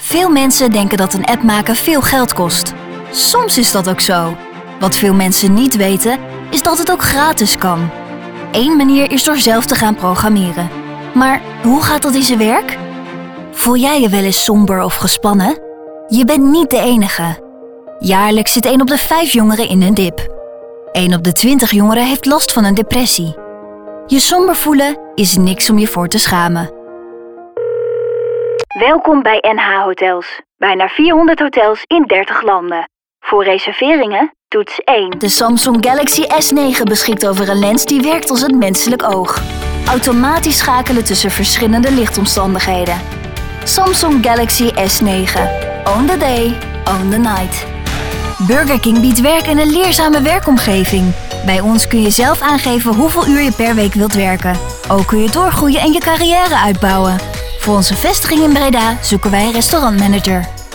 Veel mensen denken dat een app maken veel geld kost. Soms is dat ook zo. Wat veel mensen niet weten, is dat het ook gratis kan. Eén manier is door zelf te gaan programmeren. Maar hoe gaat dat in zijn werk? Voel jij je wel eens somber of gespannen? Je bent niet de enige. Jaarlijks zit 1 op de 5 jongeren in een dip. 1 op de 20 jongeren heeft last van een depressie. Je somber voelen is niks om je voor te schamen. Welkom bij NH Hotels. Bijna 400 hotels in 30 landen. Voor reserveringen, toets 1. De Samsung Galaxy S9 beschikt over een lens die werkt als het menselijk oog. Automatisch schakelen tussen verschillende lichtomstandigheden. Samsung Galaxy S9. Own the day, own the night. Burger King biedt werk in een leerzame werkomgeving. Bij ons kun je zelf aangeven hoeveel uur je per week wilt werken. Ook kun je doorgroeien en je carrière uitbouwen. Voor onze vestiging in Breda zoeken wij een restaurantmanager.